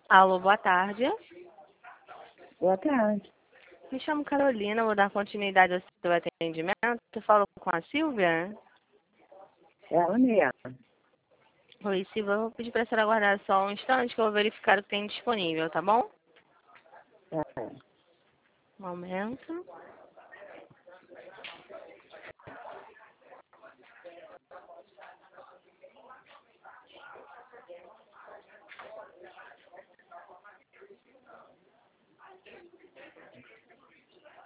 Alô, boa tarde. Boa tarde. Me chamo Carolina, vou dar continuidade ao seu atendimento. Eu falo com a Silvia? É a mesma. Oi, Silvia, eu vou pedir para a senhora aguardar só um instante que eu vou verificar o que tem disponível, tá bom? Tá. Um momento.